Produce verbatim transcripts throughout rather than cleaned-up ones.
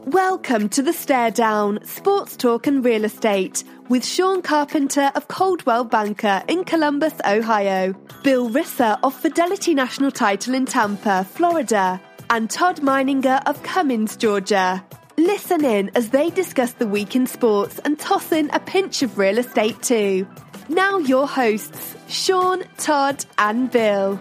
Welcome to the Stare Down, Sports Talk and Real Estate, with Sean Carpenter of Coldwell Banker in Columbus, Ohio, Bill Risser of Fidelity National Title in Tampa, Florida, and Todd Meininger of Cummins, Georgia. Listen in as they discuss the week in sports and toss in a pinch of real estate too. Now your hosts, Sean, Todd, and Bill.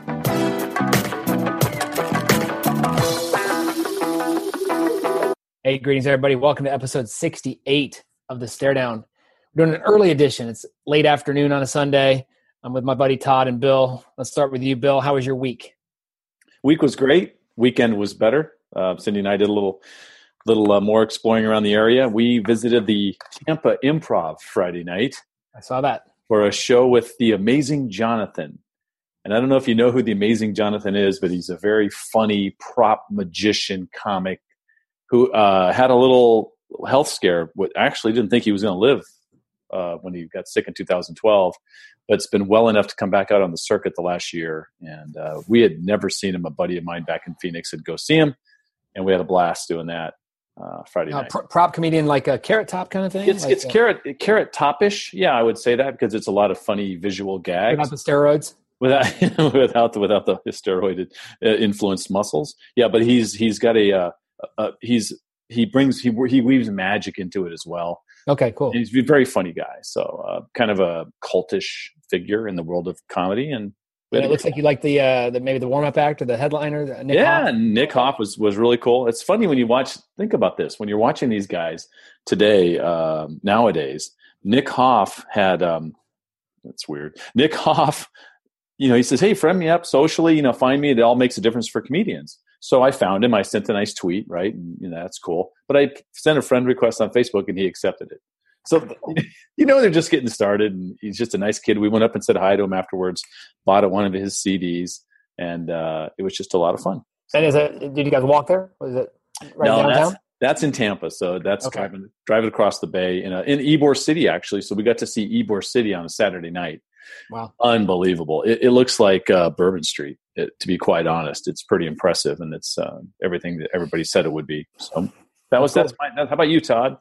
Hey, greetings, everybody. Welcome to episode sixty-eight of the Stare Down. We're doing an early edition. It's late afternoon on a Sunday. I'm with my buddy Todd and Bill. Let's start with you, Bill. How was your week? Week was great. Weekend was better. Uh, Cindy and I did a little little uh, more exploring around the area. We visited the Tampa Improv Friday night. I saw that. For a show with the Amazing Jonathan. And I don't know if you know who the Amazing Jonathan is, but he's a very funny prop magician comic who uh, had a little health scare. Actually didn't think he was going to live uh, when he got sick in two thousand twelve, but it's been well enough to come back out on the circuit the last year. And uh, we had never seen him. A buddy of mine back in Phoenix had go see him, and we had a blast doing that uh, Friday uh, night. Pr- prop comedian, like a Carrot Top kind of thing? It's like it's a, carrot carrot topish. Yeah, I would say that because it's a lot of funny visual gags. Without the steroids? Without without the without the steroid uh, influenced muscles. Yeah, but he's he's got a uh, uh, he's he brings he he weaves magic into it as well. Okay, cool. And he's a very funny guy. So uh, kind of a cultish figure in the world of comedy. And yeah, it looks like you like the uh, the maybe the warm up act or the headliner. The Nick yeah, Hoff. Nick Hoff was was really cool. It's funny when you watch. Think about this: when you're watching these guys today, um, nowadays, Nick Hoff had. Um, that's weird. Nick Hoff. You know, he says, hey, friend me up socially, you know, find me. It all makes a difference for comedians. So I found him. I sent a nice tweet, right? And, you know, that's cool. But I sent a friend request on Facebook and he accepted it. So, you know, they're just getting started. And he's just a nice kid. We went up and said hi to him afterwards, bought one of his C Ds. And uh, it was just a lot of fun. And is it, did you guys walk there? Was it right no, downtown? That's, that's in Tampa. So that's okay. driving, driving across the bay in, a, in Ybor City, actually. So we got to see Ybor City on a Saturday night. Wow. Unbelievable. It, it looks like uh, Bourbon Street, it, to be quite honest. It's pretty impressive, and it's uh, everything that everybody said it would be. So that was, that's my, how about you, Todd?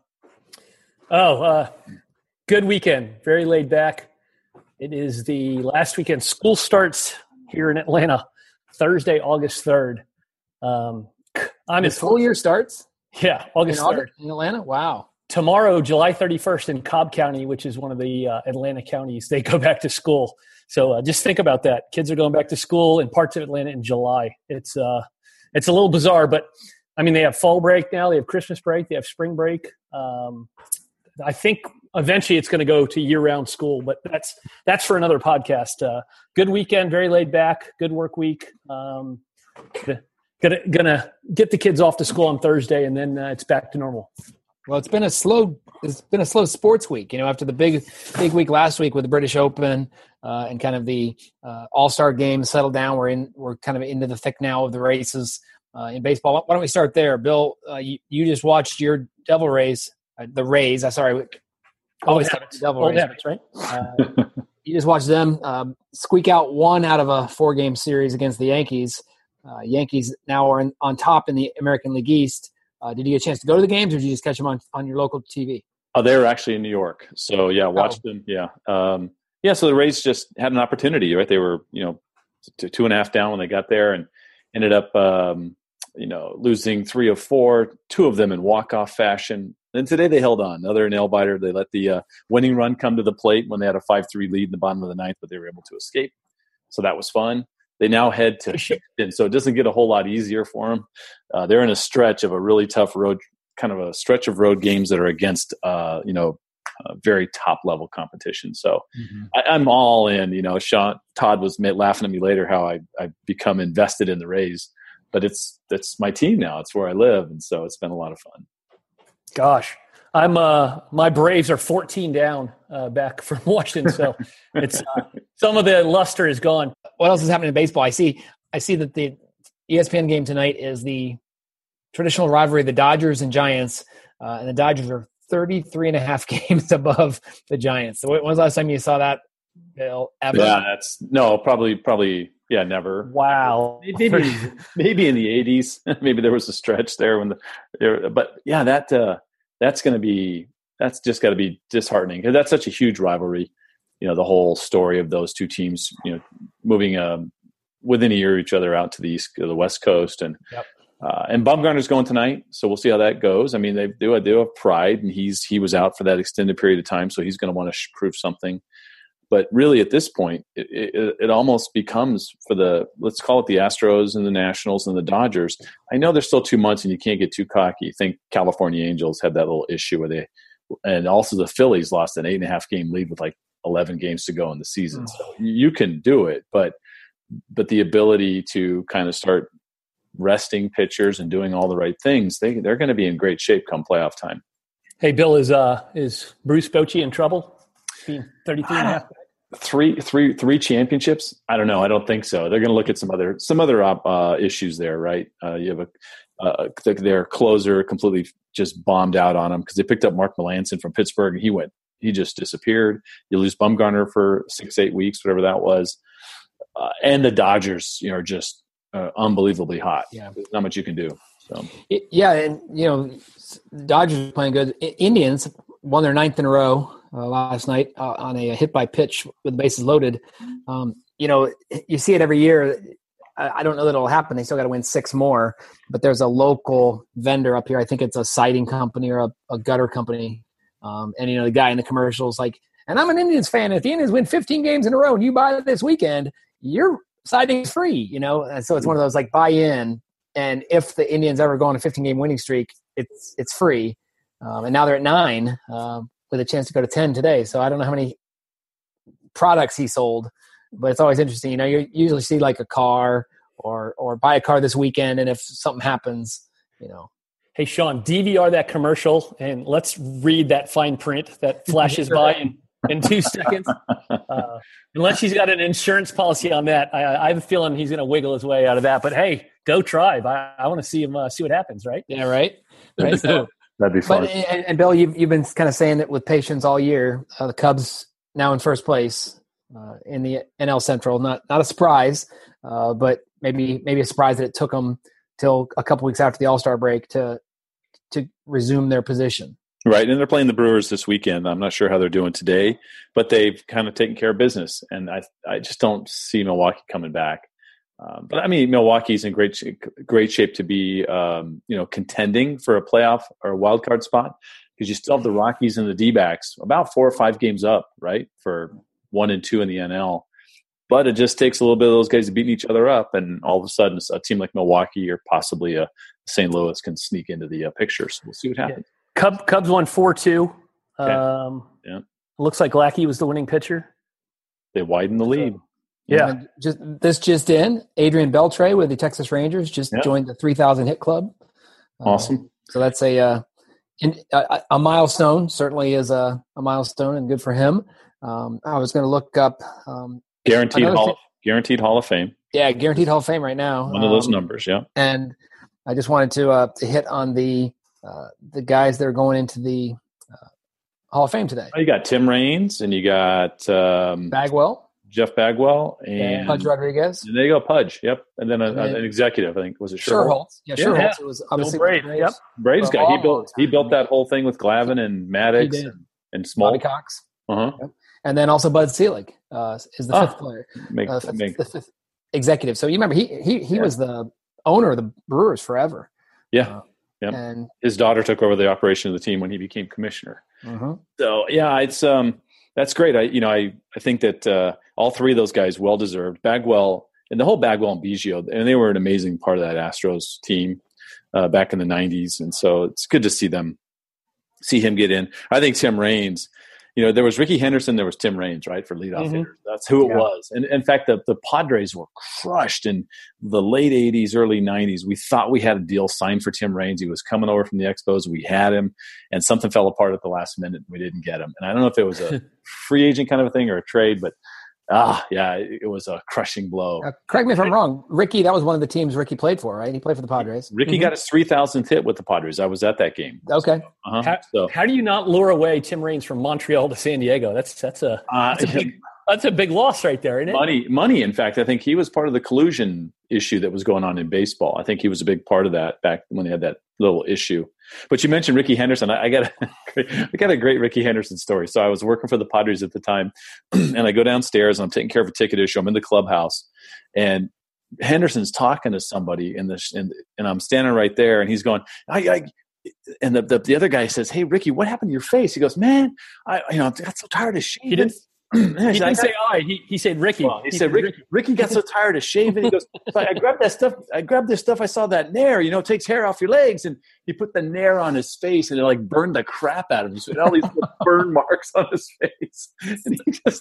Oh, uh, good weekend. Very laid back. It is the last weekend. School starts here in Atlanta Thursday, August third. Um, I'm the in school year starts? Yeah, August in third. August, in Atlanta? Wow. Tomorrow, July thirty-first in Cobb County, which is one of the uh, Atlanta counties, they go back to school. So uh, just think about that. Kids are going back to school in parts of Atlanta in July. It's uh, it's a little bizarre, but I mean, they have fall break now. They have Christmas break. They have spring break. Um, I think eventually it's going to go to year-round school, but that's that's for another podcast. Uh, good weekend, very laid back, good work week. Um, gonna gonna get the kids off to school on Thursday, and then uh, it's back to normal. Well, it's been a slow. It's been a slow sports week. You know, after the big, big week last week with the British Open uh, and kind of the uh, All-Star game settled down. We're in. We're kind of into the thick now of the races uh, in baseball. Why don't we start there, Bill? Uh, you, you just watched your Devil Rays, uh, the Rays. I'm sorry, always habits. Devil Old Rays, habits, right? Uh, you just watched them um, squeak out one out of a four-game series against the Yankees. Uh, Yankees now are in, on top in the American League East. Uh, did you get a chance to go to the games, or did you just catch them on, on your local T V? Oh, they were actually in New York. So, yeah, watched oh. them. Yeah. Um, yeah, so the Rays just had an opportunity, right? They were, you know, t- two and a half down when they got there and ended up, um, you know, losing three of four, two of them in walk-off fashion. Then today they held on. Another nail-biter. They let the uh, winning run come to the plate when they had a five three lead in the bottom of the ninth, but they were able to escape. So that was fun. They now head to Houston, so it doesn't get a whole lot easier for them. Uh, they're in a stretch of a really tough road, kind of a stretch of road games that are against, uh, you know, uh, very top level competition. So mm-hmm. I, I'm all in. You know, Sean Todd was laughing at me later how I I become invested in the Rays, but it's it's my team now. It's where I live, and so it's been a lot of fun. Gosh. I'm uh my Braves are fourteen down uh, back from Washington, so it's uh, some of the luster is gone. What else is happening in baseball? I see I see that the E S P N game tonight is the traditional rivalry of the Dodgers and Giants, uh, and the Dodgers are thirty-three and a half games above the Giants. So when was the last time you saw that, Bill? Ever? Yeah, that's no, probably probably Yeah, never. Wow. Maybe maybe in the eighties, maybe there was a stretch there when the. But yeah, that uh, that's going to be that's just got to be disheartening because that's such a huge rivalry. You know, the whole story of those two teams, you know, moving um, within a year of each other out to the east, to the West Coast, and yep. uh, and Bumgarner's going tonight, so we'll see how that goes. I mean, they do they do have pride, and he's he was out for that extended period of time, so he's going to want to prove something. But really, at this point, it, it, it almost becomes for the let's call it the Astros and the Nationals and the Dodgers. I know there's still two months, and you can't get too cocky. I think California Angels had that little issue where they, and also the Phillies lost an eight and a half game lead with like eleven games to go in the season. So you can do it, but but the ability to kind of start resting pitchers and doing all the right things, they they're going to be in great shape come playoff time. Hey, Bill, is uh is Bruce Bochy in trouble? Being thirty-three and a half. Three, three, three championships? I don't know. I don't think so. They're going to look at some other some other uh, issues there, right? Uh, you have a uh, their closer completely just bombed out on them because they picked up Mark Melancon from Pittsburgh, and he went. He just disappeared. You lose Bumgarner for six, eight weeks, whatever that was. Uh, and the Dodgers, you know, are just uh, unbelievably hot. Yeah. There's not much you can do. So yeah, and you know, Dodgers are playing good. Indians won their ninth in a row uh, last night uh, on a hit by pitch with the bases loaded. Um, you know, you see it every year. I, I don't know that it'll happen. They still got to win six more. But there's a local vendor up here. I think it's a siding company or a, a gutter company. Um, and, you know, the guy in the commercial is like, and I'm an Indians fan. If the Indians win fifteen games in a row and you buy this weekend, your siding is free, you know? And so it's one of those like buy in. And if the Indians ever go on a fifteen-game winning streak, it's it's free. Um, and now they're at nine um, with a chance to go to ten today. So I don't know how many products he sold, but it's always interesting. You know, you usually see like a car or or buy a car this weekend, and if something happens, you know. Hey, Sean, D V R that commercial, and let's read that fine print that flashes by in, in two seconds. Uh, unless he's got an insurance policy on that, I, I have a feeling he's going to wiggle his way out of that. But, hey, go Tribe. I, I want to see him uh, see what happens, right? Yeah, right? right? That'd be fun. But, and, and, Bill, you've, you've been kind of saying it with patience all year. Uh, the Cubs now in first place uh, in the N L Central. Not not a surprise, uh, but maybe maybe a surprise that it took them till a couple weeks after the All-Star break to to resume their position. Right, and they're playing the Brewers this weekend. I'm not sure how they're doing today, but they've kind of taken care of business, and I I just don't see Milwaukee coming back. Um, but I mean, Milwaukee's in great great shape to be um, you know contending for a playoff or a wild card spot because you still have the Rockies and the D-backs about four or five games up, right, for one and two in the N L. But it just takes a little bit of those guys beating each other up, and all of a sudden a team like Milwaukee or possibly a Saint Louis can sneak into the uh, picture. So we'll see what happens. Yeah. Cub, Cubs won four two. Okay. Um, yeah. Looks like Lackey was the winning pitcher. They widened the lead. So, yeah. And just this just in, Adrian Beltre with the Texas Rangers just yeah. joined the three thousand hit club. Awesome. Uh, so that's a, uh, in, a a milestone. Certainly is a, a milestone, and good for him. Um, I was going to look up um, guaranteed hall, thing. guaranteed Hall of Fame. Yeah, guaranteed Hall of Fame right now. One of those um, numbers, yeah. And I just wanted to uh, to hit on the uh, the guys that are going into the uh, Hall of Fame today. Oh, you got Tim Raines, and you got um, Bagwell, Jeff Bagwell, and and Pudge Rodriguez. And there you go, Pudge. Yep, and then, a, And then an executive. I think was it Sherholtz? Sherholtz? Yeah, Yeah. Sherholtz. Yeah. It was obviously Brave. Braves. Yep. Braves For guy. a He long built he time. built that whole thing with Glavine and Maddox He did. and, and Small. Bobby Cox. Uh huh. And then also Bud Selig uh, is the Ah, fifth player, Make, uh, fifth, make, the fifth executive. So you remember he he he Yeah. was the owner of the Brewers forever. yeah. Uh, Yep. And His daughter took over the operation of the team when he became commissioner. mhm. So yeah, it's um that's great. I you know I I think that uh, all three of those guys well deserved. Bagwell and the whole Bagwell and Biggio, and they were an amazing part of that Astros team uh, back in the nineties, and so it's good to see them see him get in. I think Tim Raines. You know, there was Ricky Henderson, there was Tim Raines, right, for leadoff Mhm. hitters. That's who it Yeah. was. And in fact, the, the Padres were crushed in the late eighties, early nineties. We thought we had a deal signed for Tim Raines. He was coming over from the Expos. We had him, and something fell apart at the last minute. We didn't get him. And I don't know if it was a free agent kind of a thing or a trade, but ah, yeah, it, it was a crushing blow. Uh, correct me if I'm wrong. Ricky, that was one of the teams Ricky played for, right? He played for the Padres. Ricky Mhm. got his three thousandth hit with the Padres. I was at that game. Okay. Uh-huh. How, So, how do you not lure away Tim Raines from Montreal to San Diego? That's that's a, uh, that's a big That's a big loss right there, isn't it? Money, money. In fact, I think he was part of the collusion issue that was going on in baseball. I think he was a big part of that back when they had that little issue. But you mentioned Ricky Henderson. I, I got a, I got a great Ricky Henderson story. So I was working for the Padres at the time, and I go downstairs and I'm taking care of a ticket issue. I'm in the clubhouse, and Henderson's talking to somebody in this, and, and I'm standing right there, and he's going, I, I and the, the the other guy says, "Hey, Ricky, what happened to your face?" He goes, "Man, I you know I got so tired of shaving." He didn't, he he didn't say I. He, he said Ricky. Well, he, he said Ricky, Ricky got so tired of shaving. He goes, so I grabbed that stuff. I grabbed this stuff. I saw that nair. You know, it takes hair off your legs, and he put the nair on his face, and it like burned the crap out of him. So he had all these burn marks on his face, and he just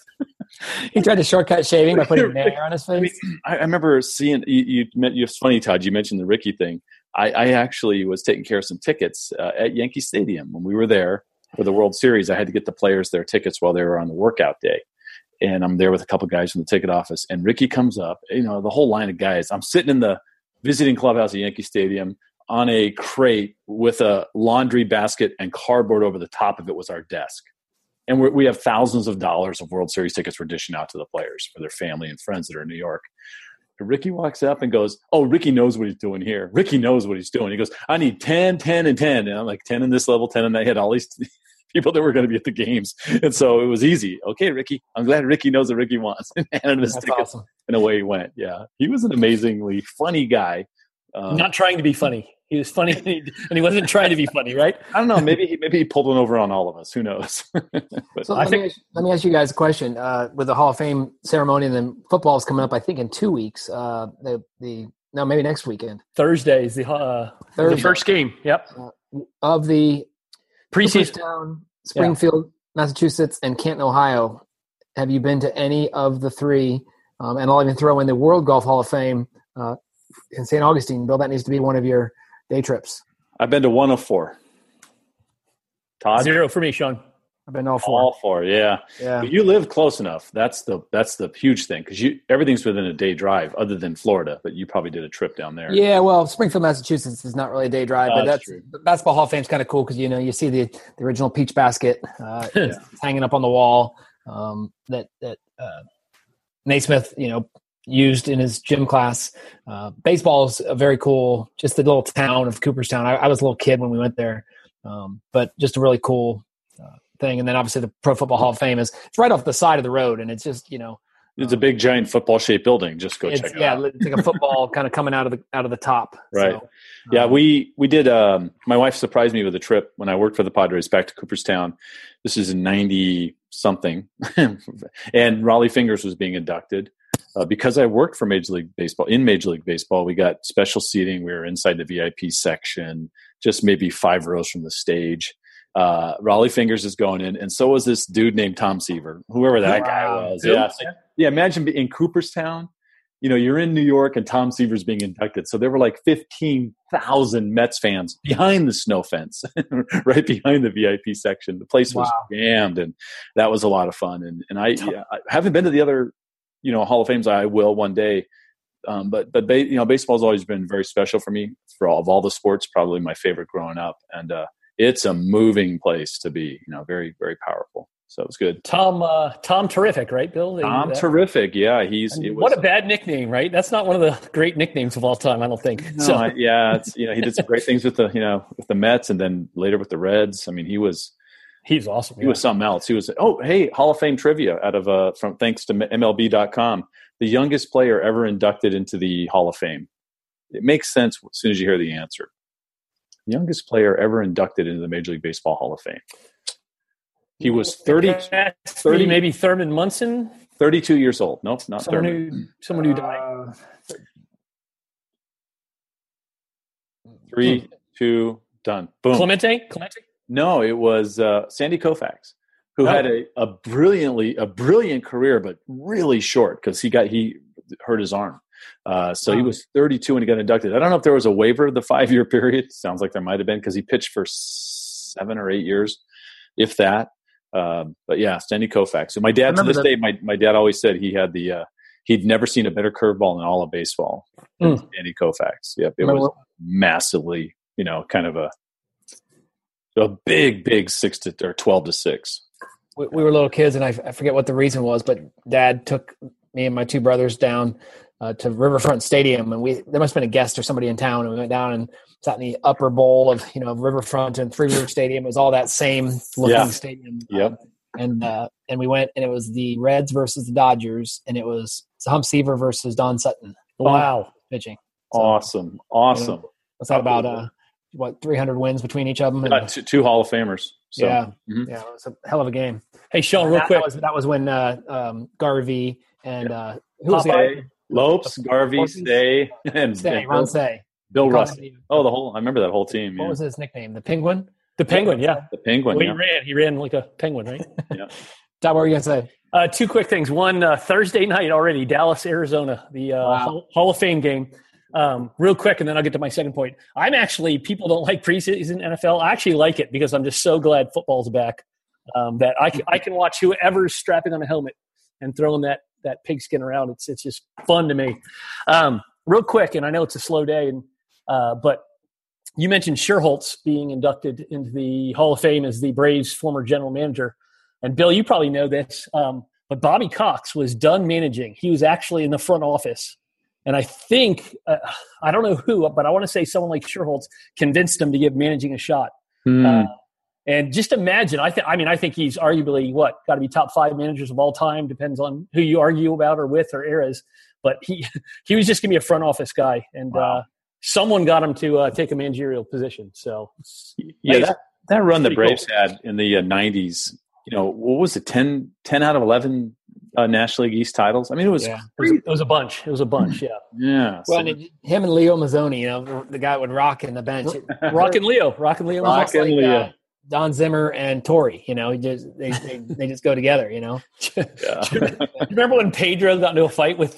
he tried to shortcut shaving by putting nair on his face. I, mean, I, I remember seeing you. you it's funny, Todd. You mentioned the Ricky thing. I, I actually was taking care of some tickets uh, at Yankee Stadium when we were there for the World Series. I had to get the players their tickets while they were on the workout day. And I'm there with a couple guys from the ticket office. And Ricky comes up, you know, the whole line of guys. I'm sitting in the visiting clubhouse at Yankee Stadium on a crate with a laundry basket and cardboard over the top of it was our desk. And we're, we have thousands of dollars of World Series tickets we're dishing out to the players for their family and friends that are in New York. Ricky walks up and goes, "Oh, Ricky knows what he's doing here. Ricky knows what he's doing." He goes, "I need ten, ten, and ten." And I'm like, ten in this level, ten. And I had all these people that were going to be at the games. And so it was easy. "Okay, Ricky, I'm glad Ricky knows what Ricky wants." And handed him his That's tickets. awesome. And away he went. Yeah. He was an amazingly funny guy. Um, Not trying to be funny. He was funny, and he, and he wasn't trying to be funny, right? I don't know. Maybe he, maybe he pulled one over on all of us. Who knows? But So I let, think- me ask, let me ask you guys a question. Uh, with the Hall of Fame ceremony, and then football is coming up, I think, in two weeks. Uh, the the no, maybe next weekend. Thursday is the uh, the Thursday. first game. Yep, Of the preseason. Cooperstown, Springfield, Massachusetts, and Canton, Ohio, have you been to any of the three? Um, and I'll even throw in the World Golf Hall of Fame uh, in Saint Augustine. Bill, that needs to be one of your day trips. I've been to one of four. Todd? Zero for me, Sean. I've been to all four. All four, yeah. Yeah. But you live close enough. That's the that's the huge thing because you everything's within a day drive, other than Florida. But you probably did a trip down there. Yeah, well, Springfield, Massachusetts is not really a day drive, Oh, but that's that's, true. Basketball Hall of Fame is kind of cool because you know you see the, the original peach basket uh, it's hanging up on the wall um, that that uh, Naismith, you know, used in his gym class. Uh, baseball is a very cool, just the little town of Cooperstown. I, I was a little kid when we went there, um, but just a really cool uh, thing. And then obviously the Pro Football Hall of Fame is it's right off the side of the road, and it's just you know. It's a big, giant football-shaped building. Just go It's, check it yeah, out. it's like a football kind of coming out of the out of the top. Right. So, Yeah, um, we we did. Um, my wife surprised me with a trip when I worked for the Padres back to Cooperstown. This is in ninety something, and Raleigh Fingers was being inducted uh, because I worked for Major League Baseball. In Major League Baseball, we got special seating. We were inside the V I P section, just maybe five rows from the stage. Uh, Raleigh Fingers is going in, and so was this dude named Tom Seaver, whoever that Wow. guy was. Bill? Yeah, so- yeah. Imagine in Cooperstown. You know, you're in New York and Tom Seaver's being inducted. So there were like fifteen thousand Mets fans behind the snow fence, right behind the V I P section. The place was Wow. jammed, and that was a lot of fun. And and I, yeah, I haven't been to the other, you know, Hall of Fames. I will one day. Um, but but ba- you know, baseball's always been very special for me. For all of all the sports, probably my favorite growing up. And uh, it's a moving place to be. You know, very very powerful. So it was good. Tom, uh, Tom, terrific, right, Bill? Tom, That- terrific. Yeah, he's. And It was, what a bad nickname, right? That's not one of the great nicknames of all time, I don't think. No, so, I, yeah, it's, you know, he did some great things with the, you know, with the Mets, and then later with the Reds. I mean, he was he's awesome. he yeah. was something else. He was. Oh, hey, Hall of Fame trivia out of uh from thanks to M L B dot com. The youngest player ever inducted into the Hall of Fame. It makes sense as soon as you hear the answer. The youngest player ever inducted into the Major League Baseball Hall of Fame. He was thirty, thirty, maybe Thurman Munson, thirty-two years old. Nope, not someone thirty. who, someone who died. Uh, Three, two, done. Boom. Clemente? Clemente? No, it was uh, Sandy Koufax, who Oh. had a, a brilliantly a brilliant career, but really short because he got he hurt his arm. Uh, so he Wow. was thirty-two when he got inducted. I don't know if there was a waiver of the five year period. Sounds like there might have been because he pitched for seven or eight years, if that. Um, but yeah, Sandy Koufax. So my dad to remember this that- day, my my dad always said he had the uh, he'd never seen a better curveball in all of baseball. than Mm. Sandy Koufax. Yep, it Remember was massively, you know, kind of a a big, big six to or twelve to six. we, we were little kids, and I, I forget what the reason was, but Dad took me and my two brothers down uh, to Riverfront Stadium, and we there must have been a guest or somebody in town, and we went down and sat in the upper bowl of you know Riverfront and Three River Stadium. It was all that same looking Yeah. stadium. Yep. Um, and uh, and we went, and it was the Reds versus the Dodgers, and it was Hump Seaver versus Don Sutton Wow. pitching. So, Awesome. Awesome. You know, what's that about? Uh, what three hundred wins between each of them? And, Got two, two Hall of Famers. So, yeah, mhm. yeah, it was a hell of a game. Hey, Sean, real that, quick. that was, that was when uh, um, Garvey and uh, who was the Say, other? Lopes, Garvey, Ortiz? Stay, and, Say, and Ron Bill, Say. Bill Called Russ. him- Oh, the whole. I remember that whole team. What Yeah. was his nickname? The Penguin. The Penguin, yeah. The Penguin. Well, Yeah. he ran. He ran like a penguin, right? Yeah. Todd, what were you gonna say? Uh, two quick things. One, uh, Thursday night already, Dallas, Arizona, the uh, Wow. Hall, Hall of Fame game. Um, real quick, and then I'll get to my second point. I'm actually, people don't like preseason N F L. I actually like it because I'm just so glad football's back. Um, that I can, I can watch whoever's strapping on a helmet and throwing that that pigskin around. It's it's just fun to me. Um, real quick, and I know it's a slow day, and uh, but you mentioned Sherholtz being inducted into the Hall of Fame as the Braves' former general manager. And Bill, you probably know this, um, but Bobby Cox was done managing. He was actually in the front office. And I think, uh, I don't know who, but I want to say someone like Sherholtz convinced him to give managing a shot. Hmm. Uh, and just imagine, I, th- I mean, I think he's arguably, what, got to be top five managers of all time, depends on who you argue about or with or eras. But he he was just going to be a front office guy. And Wow. uh, someone got him to uh, take a managerial position. So, Yeah, that, that run the Pretty cool. Braves had in the uh, nineties, you know, what was it, ten, ten out of eleven uh, National League East titles? I mean, it was, Yeah. it was, it was a bunch. It was a bunch, yeah. yeah. Well, so- and it, him and Leo Mazzoni, you know, the guy would rock in the bench. Rock and Leo. Rock and Leo. was Rock Almost and like, Leo. uh, Don Zimmer and Tori, you know, he just they, they they just go together, you know. yeah. Remember when Pedro got into a fight with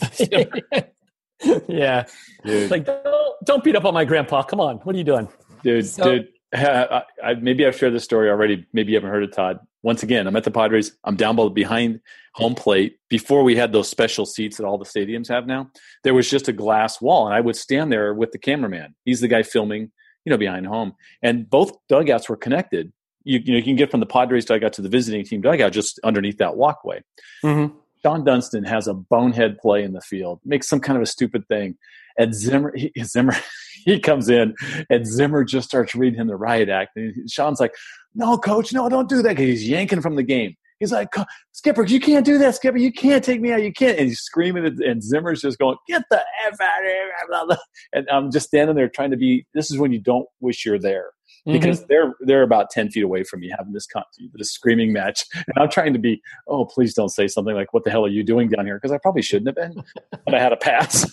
yeah. Dude, like don't, don't beat up on my grandpa. Come on. What are you doing? dude, So- dude. I, I, maybe I've shared this story already. Maybe you haven't heard it, Todd. Once again, I'm at the Padres. I'm down behind home plate. Before we had those special seats that all the stadiums have now, there was just a glass wall, and I would stand there with the cameraman. He's the guy filming, you know, behind home. And both dugouts were connected. You, you know, you can get from the Padres dugout to the visiting team dugout just underneath that walkway. Mm-hmm. Sean Dunston has a bonehead play in the field, makes some kind of a stupid thing. And Zimmer, he, Zimmer, he comes in, and Zimmer just starts reading him the riot act. And Sean's like, "No, coach, no, don't do that." Because he's yanking from the game. He's like, "Skipper, you can't do that, Skipper. You can't take me out. You can't." And he's screaming, and Zimmer's just going, "Get the F out of here." Blah, blah. And I'm just standing there trying to be, this is when you don't wish you're there. Because mm-hmm. they're they're about ten feet away from me having this con- this screaming match, and I'm trying to be, oh, please don't say something like, "What the hell are you doing down here?" Because I probably shouldn't have been, but I had a pass.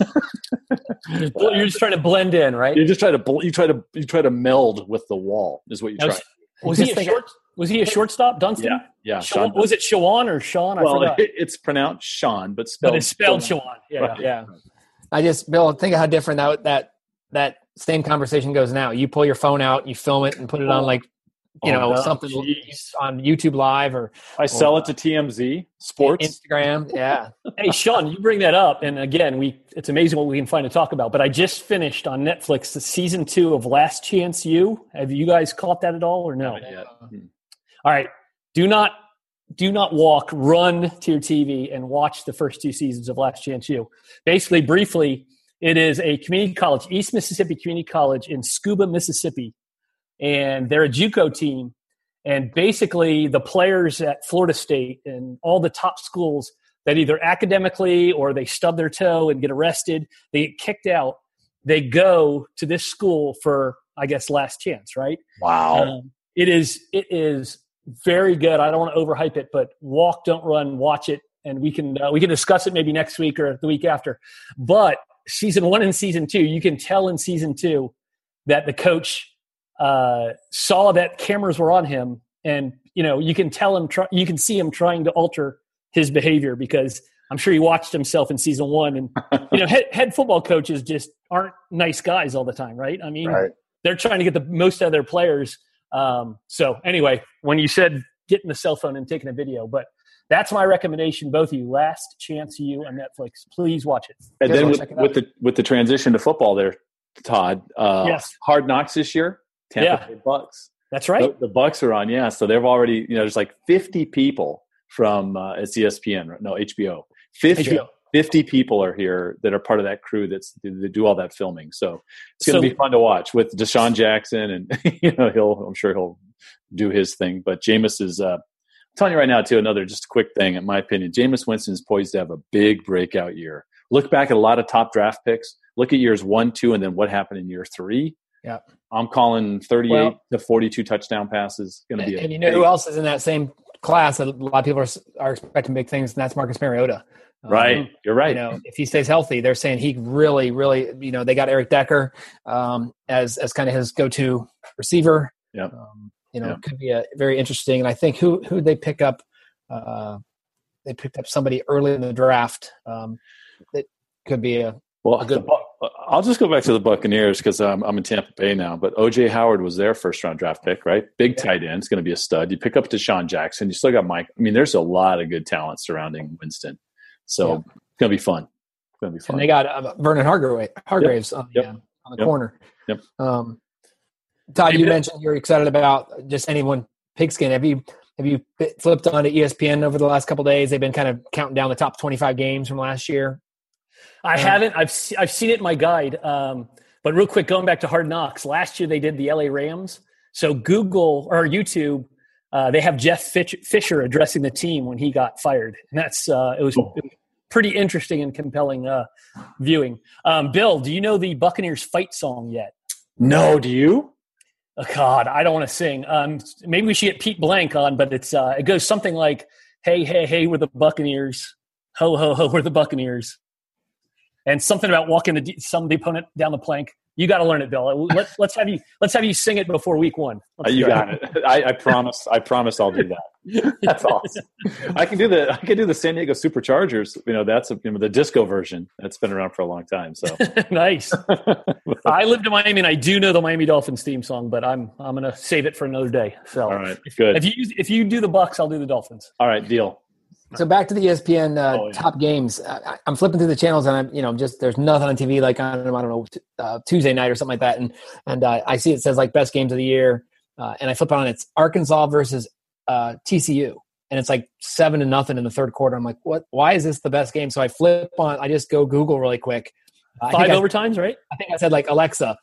You're just trying to blend in, right? You just try to you try to you try to meld with the wall is what you try. Was, was he a short? Was he a shortstop, Dunston? Yeah, yeah. Sean, was it Shawan or Sean? I well, forgot. It, it's pronounced Sean, but spelled. But it's spelled Shawan. Shawan. Yeah, Right. Yeah. I just, Bill, think of how different that that that same conversation goes now. You pull your phone out, you film it, and put it on like, you Oh, know, no. something Jeez. on YouTube Live or I sell it to T M Z Sports. Instagram. Yeah. Hey, Sean, you bring that up, and again, we it's amazing what we can find to talk about. But I just finished on Netflix the season two of Last Chance U. Have you guys caught that at all, or no? Yeah. Hmm. All right. Do not do not walk. Run to your T V and watch the first two seasons of Last Chance U. Basically, briefly, it is a community college, East Mississippi Community College in Scuba, Mississippi, and they're a JUCO team. And basically, the players at Florida State and all the top schools that either academically or they stub their toe and get arrested, they get kicked out. They go to this school for, I guess, last chance, right? Wow. Um, it is it is very good. I don't want to overhype it, but walk, don't run, watch it, and we can uh, we can discuss it maybe next week or the week after. But season one and season two, you can tell in season two that the coach uh, saw that cameras were on him, and you know you can tell him, try, you can see him trying to alter his behavior because I'm sure he watched himself in season one, and you know head, head football coaches just aren't nice guys all the time, right? I mean, Right. they're trying to get the most out of their players. Um, so anyway, when you said getting the cell phone and taking a video, but that's my recommendation, both of you. Last Chance U on Netflix. Please watch it. And Good, then I'll with, check it out. with the with the transition to football there, Todd, uh, Yes. Hard Knocks this year, Tampa Yeah. Bay Bucks. That's right. The, the Bucks are on, yeah. So they've already, you know, there's like fifty people from uh, it's E S P N, no H B O. fifty, H B O. fifty people are here that are part of that crew that's that do all that filming. So it's going to So- be fun to watch with Deshaun Jackson, and you know he'll, I'm sure he'll do his thing. But Jameis is, uh, I'm telling you right now too. Another just a quick thing, in my opinion, Jameis Winston is poised to have a big breakout year. Look back at a lot of top draft picks. Look at years one, two, and then what happened in year three. Yeah. I'm calling thirty-eight Well, to forty-two touchdown passes. Going to be, a and you know big, who else is in that same class that a lot of people are, are expecting big things, and that's Marcus Mariota. right? Um, You're right. You know, if he stays healthy, they're saying he really, really, you know, they got Eric Decker um, as as kind of his go-to receiver. Yeah. Um, you know, Yeah. it could be a very interesting. And I think who who they pick up, uh, they picked up somebody early in the draft. Um, that could be a Well, a good- the Bu- I'll just go back to the Buccaneers because um, I'm in Tampa Bay now. But O J Howard was their first round draft pick, right? Big Yeah. tight end. It's going to be a stud. You pick up Deshaun Jackson. You still got Mike. I mean, there's a lot of good talent surrounding Winston. So Yeah. it's going to be fun. It's going to be fun. and they got uh, Vernon Hargrave, Hargraves on the Yep. uh, on the Yep. corner. Yep. Um, Todd, Hey, you Bill- mentioned you're excited about just anyone pigskin. Have you have you flipped on to E S P N over the last couple of days? They've been kind of counting down the top twenty-five games from last year. I Um, haven't. I've se- I've seen it in my guide. Um, but real quick, going back to Hard Knocks, last year they did the L A Rams. So Google or YouTube, uh, they have Jeff Fitch- Fisher addressing the team when he got fired, and that's uh, it was, it was pretty interesting and compelling uh, viewing. Um, Bill, do you know the Buccaneers fight song yet? No, do you? Oh, God, I don't want to sing. Um, maybe we should get Pete Blank on, but it's uh, it goes something like, "Hey, hey, hey, we're the Buccaneers. Ho, ho, ho, we're the Buccaneers." And something about walking the some the opponent down the plank. You got to learn it, Bill. Let's let's have you let's have you sing it before week one. Uh, Let's you do got it. I, I promise. I promise I'll do that. That's awesome. I can do the I can do the San Diego Superchargers. You know, that's a, you know, the disco version. That's been around for a long time. So Nice. I lived in Miami, and I do know the Miami Dolphins theme song, but I'm I'm gonna save it for another day. So all right, good. if you if you do the Bucks, I'll do the Dolphins. All right, deal. So back to the E S P N uh, Oh, yeah. top games. I, I'm flipping through the channels, and I'm you know just there's nothing on T V like on I don't know uh, Tuesday night or something like that, and and uh, I see it says like best games of the year, uh, and I flip on it, it's Arkansas versus uh, T C U, and it's like seven to nothing in the third quarter. I'm like, what? Why is this the best game? So I flip on. I just go Google really quick. Uh, I Five think I- overtimes, right? I think I said like Alexa,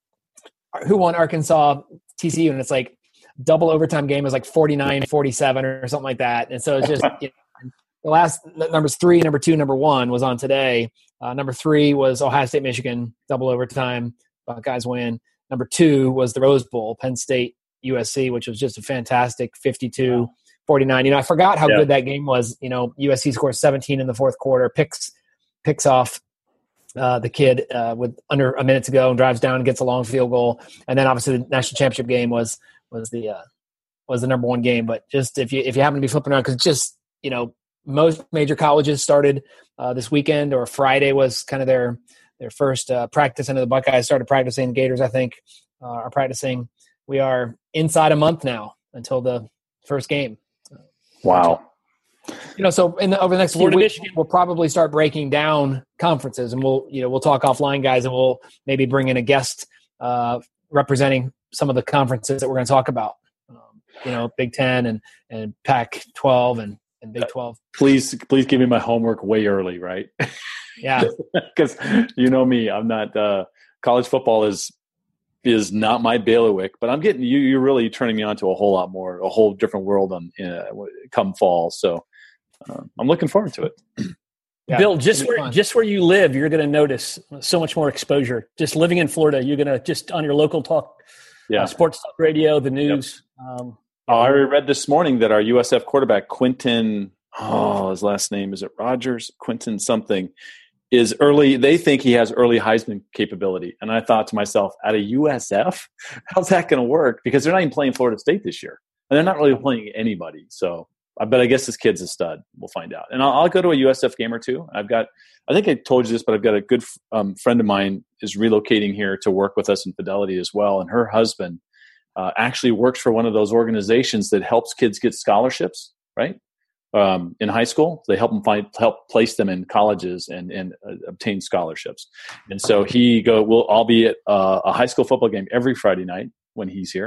who won Arkansas T C U, and it's like double overtime game is like forty-nine forty-seven or something like that. And so it's just you know, the last numbers three, number two, number one was on today. Uh, number three was Ohio State, Michigan, double overtime. Buckeyes win. Number two was the Rose Bowl, Penn State, U S C, which was just a fantastic fifty-two forty-nine. You know, I forgot how Yeah. good that game was. You know, U S C scores seventeen in the fourth quarter, picks picks off uh, the kid uh, with under a minute to go and drives down and gets a long field goal. And then obviously the national championship game was was the uh, was the number one game. But just if you if you happen to be flipping around, because just you know most major colleges started uh, this weekend, or Friday was kind of their their first uh, practice. Into the Buckeyes started practicing. Gators, I think, uh, are practicing. We are inside a month now until the first game. Wow. You know, so in the, over the next few Florida, weeks, Michigan. we'll probably start breaking down conferences, and we'll, you know, we'll talk offline, guys, and we'll maybe bring in a guest uh, representing some of the conferences that we're going to talk about. Um, you know, Big Ten and and Pac twelve and and Big twelve. Please, please give me my homework way early, right? Yeah, Because you know me, I'm not. Uh, college football is is not my bailiwick, but I'm getting you. You're really turning me on to a whole lot more, a whole different world on uh, come fall. So uh, I'm looking forward to it. yeah. Bill, just It'll be where fun. just where you live, you're going to notice so much more exposure. Just living in Florida, you're going to just on your local talk, Yeah. uh, sports talk radio, the news. Um, Oh, I read this morning that our U S F quarterback Quentin, oh, his last name is it Rogers? Quentin something is early. They think he has early Heisman capability, and I thought to myself, at a U S F, how's that going to work? Because they're not even playing Florida State this year, and they're not really playing anybody. So, I bet I guess this kid's a stud. We'll find out, and I'll, I'll go to a U S F game or two. I've got, I think I told you this, but I've got a good um, friend of mine is relocating here to work with us in Fidelity as well, and her husband. Uh, actually works for one of those organizations that helps kids get scholarships, right? Um, in high school, they help them find, help place them in colleges and, and uh, obtain scholarships. And so he go, we'll, I'll be at uh, a high school football game every Friday night when he's here.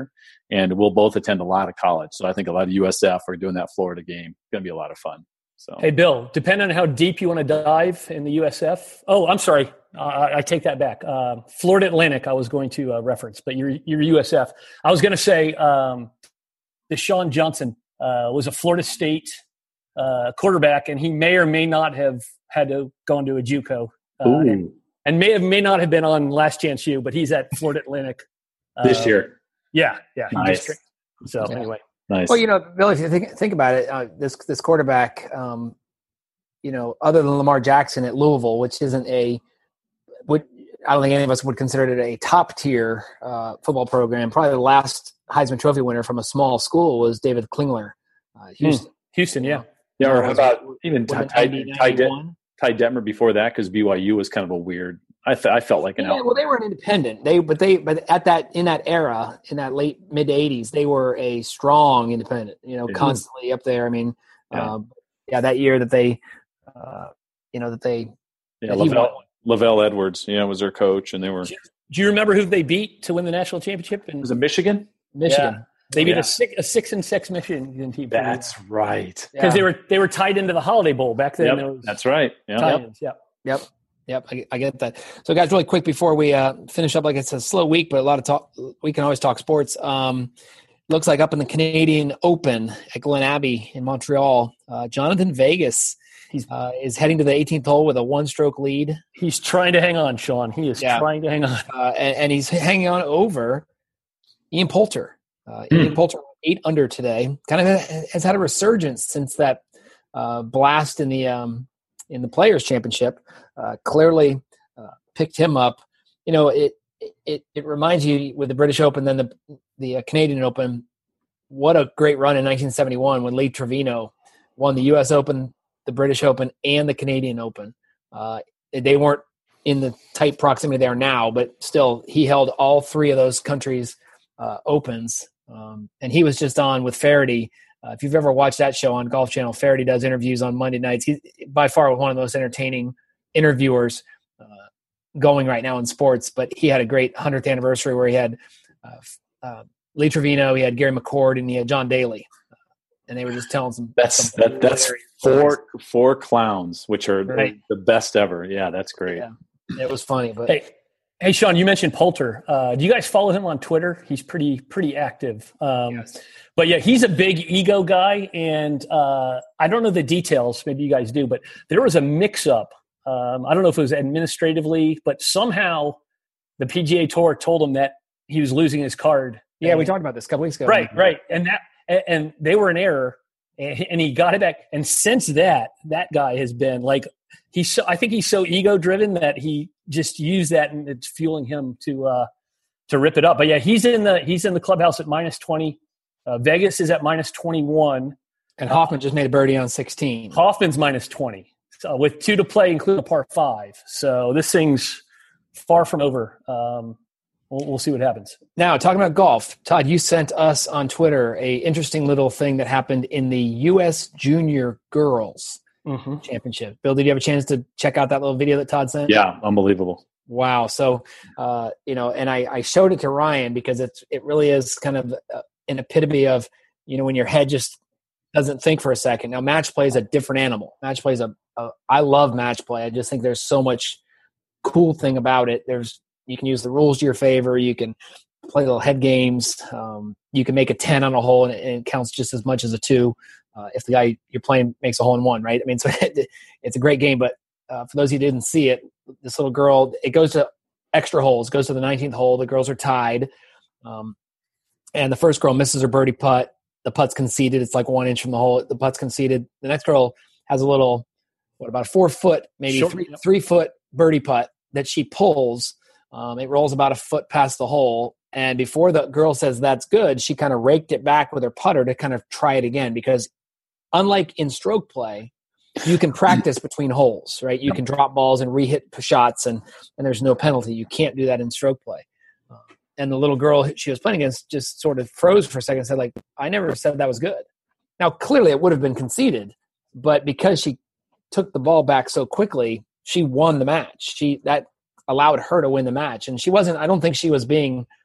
and we'll both attend a lot of college. So I think a lot of U S F are doing that Florida game. It's going to be a lot of fun. So, hey, Bill, depending on how deep you want to dive in the U S F. Oh, I'm sorry. Uh, I take that back. Uh, Florida Atlantic I was going to uh, reference, but you're, you're U S F. I was going to say um, Deshaun Johnson uh, was a Florida State uh, quarterback, and he may or may not have had to go into a JUCO. Uh, and, and may have may not have been on Last Chance U, but he's at Florida Atlantic. Uh, this year. Yeah, yeah. Nice. So yeah. anyway. Nice. Well, you know, Bill, if you think think about it, uh, this this quarterback, um, you know, other than Lamar Jackson at Louisville, which isn't a, would I don't think any of us would consider it a top tier uh, football program. Probably the last Heisman Trophy winner from a small school was David Klingler, uh, Houston. Hmm. Houston, yeah, yeah. Or how about even Ty, Ty, Ty, Det- Ty Detmer before that? Because B Y U was kind of a weird. I, th- I felt like an yeah, outlier. well, they were an independent. They, but they, but at that in that era, in that late mid eighties, they were a strong independent. You know, mm-hmm. constantly up there. I mean, yeah, um, yeah that year that they, uh, you know, that they, yeah, Lavelle, Lavelle Edwards, yeah, was their coach, and they were. Do you, do you remember who they beat to win the national championship? And was it Michigan? Michigan. Yeah. They beat yeah. a six a six and six Michigan team. That's right. Because yeah. they were they were tied into the Holiday Bowl back then. Yep. That's right. Yep. Yep. Yep. Yep. Yep, I, I get that. So, guys, really quick before we uh, finish up, like it's a slow week, but a lot of talk. We can always talk sports. Um, looks like up in the Canadian Open at Glen Abbey in Montreal, uh, Jonathan Vegas he's, uh, is heading to the eighteenth hole with a one-stroke lead. He's trying to hang on, Sean. He is yeah. trying to hang on, uh, and, and he's hanging on over Ian Poulter. Uh, mm. Ian Poulter eight under today. Kind of has had a resurgence since that uh, blast in the um, in the Players Championship. Uh, clearly uh, picked him up. You know, it, it it reminds you with the British Open, then the the uh, Canadian Open, what a great run in nineteen seventy-one when Lee Trevino won the U S Open, the British Open, and the Canadian Open. Uh, they weren't in the tight proximity they are now, but still he held all three of those countries' uh, opens. Um, and he was just on with Faraday. Uh, if you've ever watched that show on Golf Channel, Faraday does interviews on Monday nights. He's by far one of the most entertaining interviewers uh, going right now in sports, but he had a great hundredth anniversary where he had uh, uh, Lee Trevino, he had Gary McCord, and he had John Daly, uh, and they were just telling some. That's some that, that's four stories. four clowns, which are right. the best ever. Yeah, that's great. Yeah. It was funny, but hey, hey, Sean, you mentioned Poulter. Uh, do you guys follow him on Twitter? He's pretty pretty active. Um, yes. But yeah, he's a big ego guy, and uh, I don't know the details. Maybe you guys do, but there was a mix-up. Um, I don't know if it was administratively, but somehow the P G A Tour told him that he was losing his card. Yeah, and, we talked about this a couple weeks ago. Right, right, and that and, and they were in error, and, and he got it back. And since that, that guy has been like he's. So, I think he's so ego-driven that he just used that, and it's fueling him to uh, to rip it up. But yeah, he's in the he's in the clubhouse at minus twenty. Uh, Vegas is at minus twenty-one. And Hoffman just made a birdie on sixteen. Hoffman's minus twenty. So with two to play, including a par five. So this thing's far from over. Um, we'll, we'll see what happens. Now, talking about golf, Todd, you sent us on Twitter a interesting little thing that happened in the U S Junior Girls mm-hmm. Championship. Bill, did you have a chance to check out that little video that Todd sent? Yeah, unbelievable. Wow. So, uh, you know, and I, I showed it to Ryan because it's it really is kind of an epitome of, you know, when your head just doesn't think for a second. Now, match play is a different animal. Match play is a, a I love match play. I just think there's so much cool thing about it. There's you can use the rules to your favor. You can play little head games. Um, you can make a ten on a hole and it, and it counts just as much as a two uh, if the guy you're playing makes a hole in one, right? I mean, so it, it's a great game. But uh, for those who didn't see it, this little girl, it goes to extra holes. It goes to the nineteenth hole. The girls are tied. Um, and the first girl misses her birdie putt. The putt's conceded. It's like one inch from the hole. The putt's conceded. The next girl has a little, what, about a four foot, maybe Short, three, yep. three foot birdie putt that she pulls. Um, it rolls about a foot past the hole. And before the girl says that's good, she kind of raked it back with her putter to kind of try it again. Because unlike in stroke play, you can practice between holes, right? You can drop balls and re-hit shots, and, and there's no penalty. You can't do that in stroke play. Uh, and the little girl she was playing against just sort of froze for a second and said, like, I never said that was good. Now, clearly it would have been conceded, but because she took the ball back so quickly, she won the match. She that allowed her to win the match. And she wasn't – I don't think she was being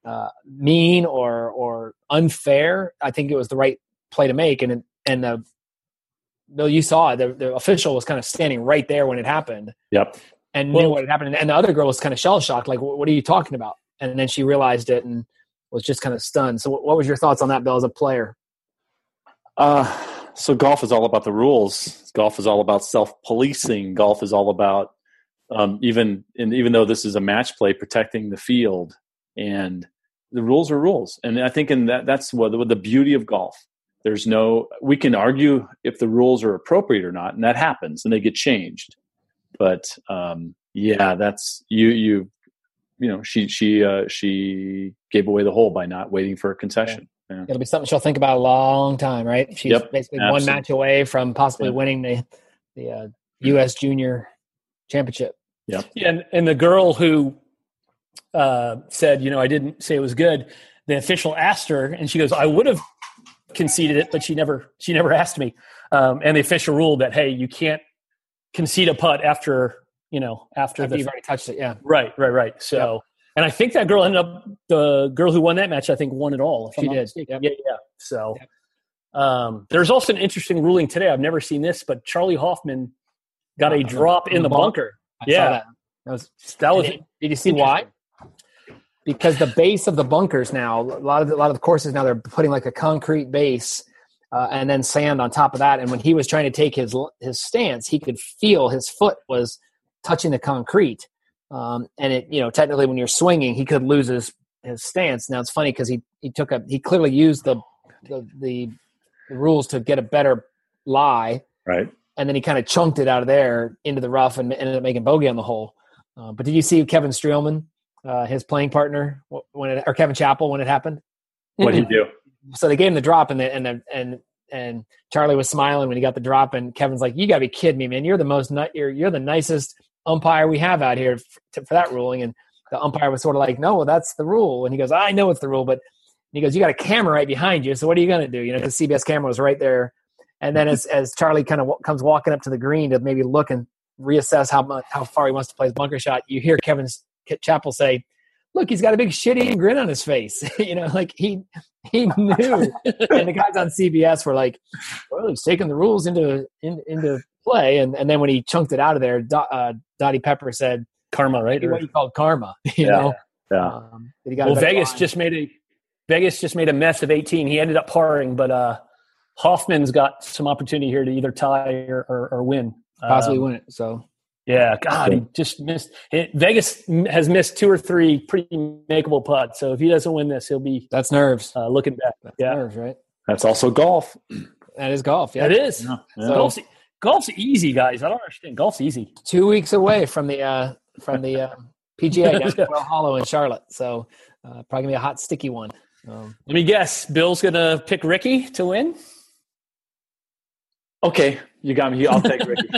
uh, mean or or unfair. I think it was the right play to make. And and the Bill, you saw it. The, the official was kind of standing right there when it happened. Yep. And Well, knew what had happened. And the other girl was kind of shell shocked, like, "What are you talking about?" And then she realized it and was just kind of stunned. So, what was your thoughts on that, Bill, as a player? Uh, so golf is all about the rules. Golf is all about self-policing. Golf is all about um, even and even though this is a match play, protecting the field. And the rules are rules. And I think in that that's what the beauty of golf. There's no, we can argue if the rules are appropriate or not, and that happens, and they get changed. But um, yeah, that's you. You, you know, she she uh, she gave away the hole by not waiting for a concession. Yeah. It'll be something she'll think about a long time, right? She's Yep, basically absolutely. one match away from possibly Yep. winning the the uh, U S Junior Championship. Yep. Yeah, and, and the girl who uh, said, you know, I didn't say it was good, the official asked her, and she goes, I would have conceded it, but she never she never asked me. Um, and the official ruled that, hey, you can't concede a putt after, you know, after, After the you've already touched it, yeah. right, right, right. So, Yep. and I think that girl ended up, the girl who won that match, I think won it all. If I'm She not did. mistaken. Yep. Yeah, yeah. So, Yep. um, there's also an interesting ruling today. I've never seen this, but Charlie Hoffman got a Uh, drop in the bunker. I Yeah. saw that. That was, That was did, did you see why? Because the base of the bunkers now, a lot of the, a lot of the courses now, they're putting like a concrete base uh, and then sand on top of that. And when he was trying to take his his stance, he could feel his foot was touching the concrete. Um, and it, you know, technically when you're swinging, he could lose his, his stance. Now it's funny because he, he took a, he clearly used the, the, the, the rules to get a better lie. Right. And then he kind of chunked it out of there into the rough and ended up making bogey on the hole. Uh, but did you see Kevin Streelman, uh, his playing partner, when it, or Kevin Chappell when it happened? What'd he do? So they gave him the drop, and the, and the, and and Charlie was smiling when he got the drop, and Kevin's like, "You got to be kidding me, man! You're the most ni- you're you're the nicest umpire we have out here f- to, for that ruling." And the umpire was sort of like, "No, well, that's the rule." And he goes, "I know it's the rule, but," and he goes, "You got a camera right behind you, so what are you going to do?" You know, because C B S camera was right there. And then as as Charlie kind of w- comes walking up to the green to maybe look and reassess how much how far he wants to play his bunker shot, you hear Kevin Chappell say, "Look, he's got a big shit-eating grin on his face." You know, like he he knew. And the guys on C B S were like, "Well, he's taking the rules into in, into play." And and then when he chunked it out of there, Do, uh, Dottie Pepper said, Karma, right? "What you called karma?" You Yeah. know. Yeah. Um, but he got a Well, better Vegas line. just made a Vegas just made a mess of eighteen. He ended up parring, but uh, Hoffman's got some opportunity here to either tie or, or, or win. possibly Um, win it. So Yeah, God, he just missed. It, Vegas has missed two or three pretty makeable putts. So if he doesn't win this, he'll be that's nerves. uh, looking back. That's Yeah, nerves, right? That's also golf. That is golf. Yeah, it is. Yeah. So- Golf's, golf's easy, guys. I don't understand. Golf's easy. two weeks away from the uh, from the uh, P G A down in Well Hollow in Charlotte. So uh, probably gonna be a hot, sticky one. Um, Let me guess. Bill's gonna pick Ricky to win. Okay, you got me. I'll take Ricky.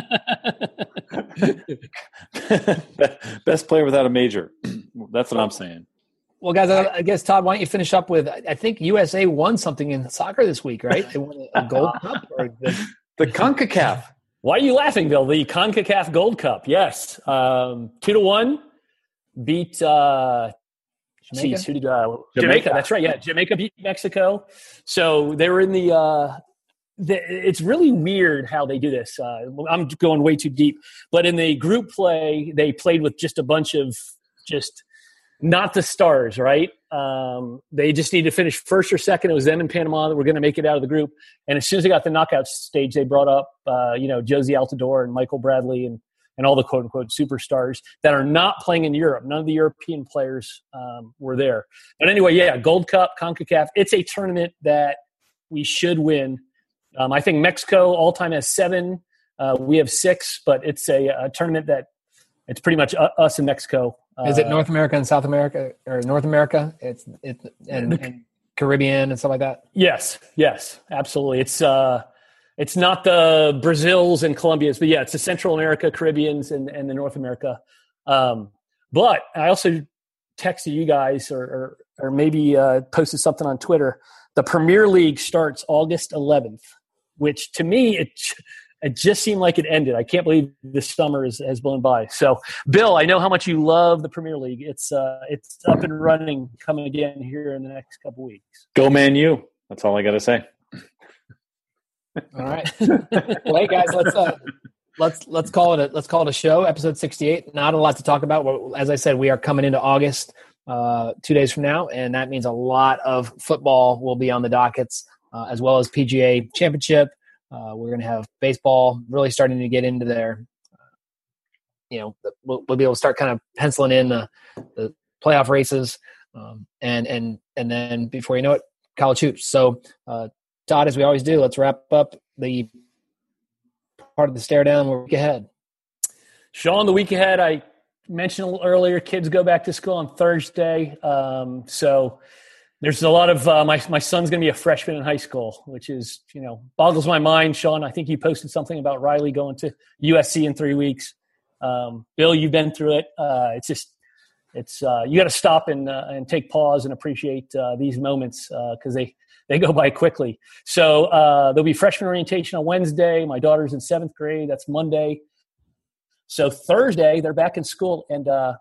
Best player without a major. That's what I'm saying. well, guys, I, I guess Todd, why don't you finish up with? I think U S A won something in soccer this week, right? They won a gold cup. Or the, The CONCACAF. Why are you laughing, Bill? The CONCACAF Gold Cup. Yes, um, two to one. Beat. Uh, Jamaica? Geez, who did uh, Jamaica. Jamaica. That's right. Yeah, Jamaica beat Mexico. So they were in the. Uh, the it's really weird how they do this. Uh, I'm going way too deep, but in the group play, they played with just a bunch of just not the stars, right? Um, they just need to finish first or second. It was them and Panama that were going to make it out of the group. And as soon as they got the knockout stage, they brought up, uh, you know, Josie Altidore and Michael Bradley and and all the quote unquote superstars that are not playing in Europe. None of the European players um, were there. But anyway, yeah, Gold Cup, CONCACAF. It's a tournament that we should win. Um, I think Mexico all time has seven. Uh, we have six, but it's a, a tournament that it's pretty much uh, us and Mexico. Uh, is it North America and South America, or North America? It's it and, and Caribbean and stuff like that. Yes, yes, absolutely. It's uh, it's not the Brazils and Colombians, but yeah, it's the Central America, Caribbeans, and, and the North America. Um, but I also texted you guys, or or, or maybe uh, posted something on Twitter. The Premier League starts August eleventh, which to me, it it just seemed like it ended. I can't believe this summer is, has blown by. So, Bill, I know how much you love the Premier League. It's uh, it's up and running, coming again here in the next couple weeks. Go Man U. That's all I got to say. All right. Well, hey guys, let's uh, let's let's call it a let's call it a show. Episode sixty-eight. Not a lot to talk about. Well, as I said, we are coming into August, uh, two days from now, and that means a lot of football will be on the dockets, uh, as well as P G A Championship. Uh, we're going to have baseball really starting to get into there. Uh, you know, we'll, we'll be able to start kind of penciling in the, the playoff races, um, and and and then before you know it, college hoops. So. Uh, Todd, as we always do, let's wrap up the part of the stare down. We're week ahead. Sean, the week ahead, I mentioned a little earlier, kids go back to school on Thursday. Um, so there's a lot of uh, – my my son's going to be a freshman in high school, which is, you know, boggles my mind. Sean, I think you posted something about Riley going to U S C in three weeks. Um, Bill, you've been through it. Uh, it's just – it's uh, you got to stop and uh, and take pause and appreciate uh, these moments because uh, they – They go by quickly. So uh, there'll be freshman orientation on Wednesday. My daughter's in seventh grade. That's Monday. So Thursday, they're back in school. And uh,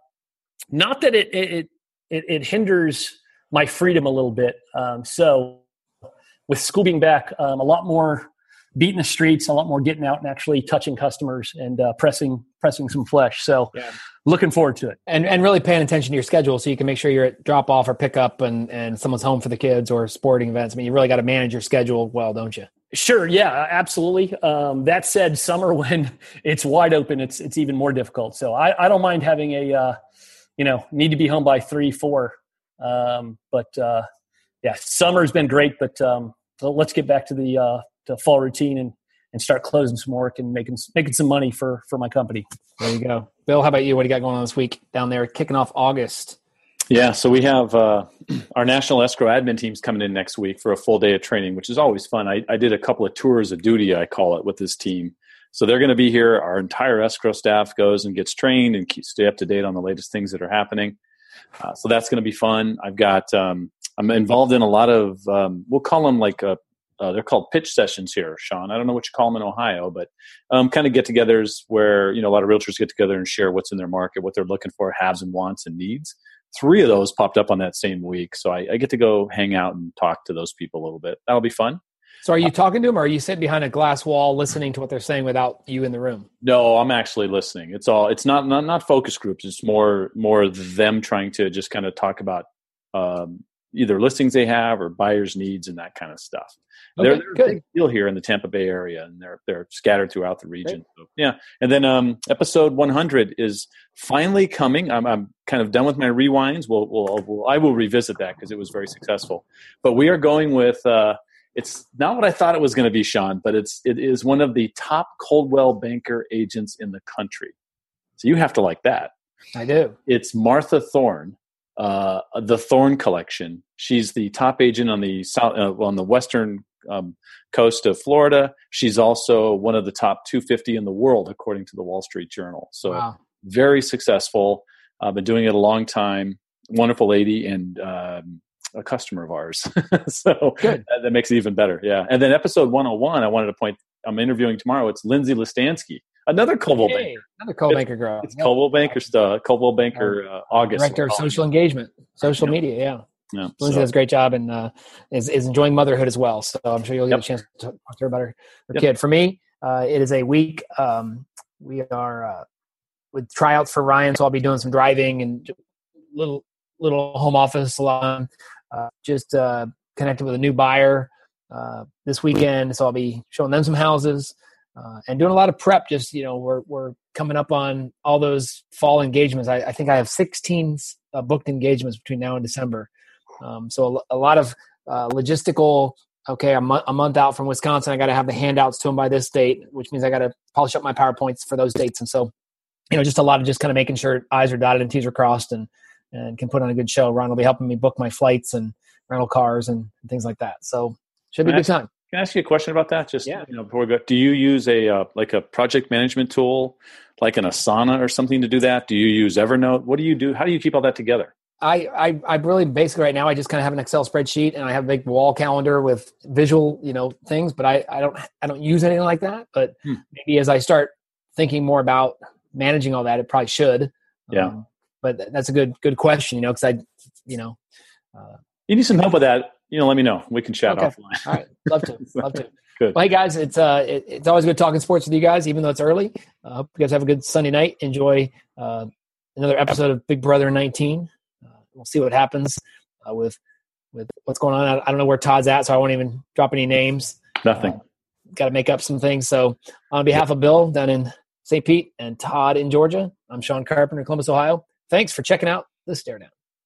not that it, it it it hinders my freedom a little bit. Um, so with school being back, um, a lot more beating the streets, a lot more getting out and actually touching customers and uh, pressing pressing some flesh. So yeah. Looking forward to it. And and really paying attention to your schedule so you can make sure you're at drop off or pick up and, and someone's home for the kids or sporting events. I mean, you really got to manage your schedule well, don't you? Sure. Yeah, absolutely. Um, that said, summer when it's wide open, it's it's even more difficult. So I, I don't mind having a, uh, you know, need to be home by three, four. Um, but uh, yeah, summer's been great, but um, let's get back to the uh, to fall routine and, and start closing some work and making making some money for, for my company. There you go. Bill, how about you? What do you got going on this week down there, kicking off August? Yeah, so we have uh, our National Escrow Admin team's coming in next week for a full day of training, which is always fun. I, I did a couple of tours of duty, I call it, with this team. So they're going to be here. Our entire escrow staff goes and gets trained and keep, stay up to date on the latest things that are happening. Uh, so that's going to be fun. I've got um, I'm involved in a lot of um, we'll call them like a, uh, they're called pitch sessions here, Sean. I don't know what you call them in Ohio, but um, kind of get-togethers where you know a lot of realtors get together and share what's in their market, what they're looking for, haves and wants and needs. Three of those popped up on that same week, so I, I get to go hang out and talk to those people a little bit. That'll be fun. So are you talking to them, or are you sitting behind a glass wall listening to what they're saying without you in the room? No, I'm actually listening. It's all. It's not not, not focus groups. It's more more them trying to just kind of talk about um, either listings they have or buyers' needs and that kind of stuff. Okay, they're, they're good. a big deal here in the Tampa Bay area, and they're they're scattered throughout the region. So, yeah, and then um, episode one hundred is finally coming. I'm I'm kind of done with my rewinds. We'll, we'll, we'll I will revisit that because it was very successful. But we are going with. Uh, It's not what I thought it was going to be, Sean, but it's it is one of the top Coldwell Banker agents in the country. So you have to like that. I do. It's Martha Thorne, uh, the Thorne Collection. She's the top agent on the south, uh, on the western um, coast of Florida. She's also one of the top two hundred fifty in the world, according to the Wall Street Journal. So wow. Very successful. I've uh, been doing it a long time. Wonderful lady and. Um, a customer of ours. So good. That, that makes it even better. Yeah. And then episode one oh one, I wanted to point, I'm interviewing tomorrow. It's Lindsay Listansky, another Coldwell hey, Banker. Another Coldwell Banker girl. It's yep. Coldwell Banker stuff. Coldwell Banker, uh, August. Director of social engagement, social yep. media. Yeah. Yeah, Lindsay so. does a great job and uh, is, is enjoying motherhood as well. So I'm sure you'll get yep. a chance to talk to her about her, her yep. kid. For me, uh, it is a week. Um, we are uh, with tryouts for Ryan. So I'll be doing some driving and little, little home office salon. Uh, just uh, connected with a new buyer uh, this weekend, so I'll be showing them some houses uh, and doing a lot of prep. Just you know, we're we're coming up on all those fall engagements. I, I think I have sixteen uh, booked engagements between now and December. Um, so a, a lot of uh, logistical. Okay, a, mo- a month out from Wisconsin, I got to have the handouts to them by this date, which means I got to polish up my PowerPoints for those dates. And so, you know, just a lot of just kind of making sure I's are dotted and T's are crossed, and and can put on a good show. Ron will be helping me book my flights and rental cars and, and things like that. So should be a good time. Can I ask you a question about that? Just yeah. you know, before we go, do you use a uh, like a project management tool, like an Asana or something to do that? Do you use Evernote? What do you do? How do you keep all that together? I, I, I really basically right now, I just kind of have an Excel spreadsheet and I have a big wall calendar with visual, you know, things, but I, I don't, I don't use anything like that. But hmm. maybe as I start thinking more about managing all that, it probably should. Yeah. Um, but that's a good, good question, you know, cause I, you know, uh, you need some help with that, you know, let me know. We can chat okay. offline. All right. Love to, love to. Good. Well, hey guys, it's, uh, it, it's always good talking sports with you guys, even though it's early. I uh, hope you guys have a good Sunday night. Enjoy, uh, another episode of Big Brother nineteen. We'll see what happens uh, with with what's going on. I, I don't know where Todd's at, so I won't even drop any names. Nothing. Uh, Got to make up some things. So on behalf of Bill down in Saint Pete and Todd in Georgia, I'm Sean Carpenter, Columbus, Ohio. Thanks for checking out the Stare Down.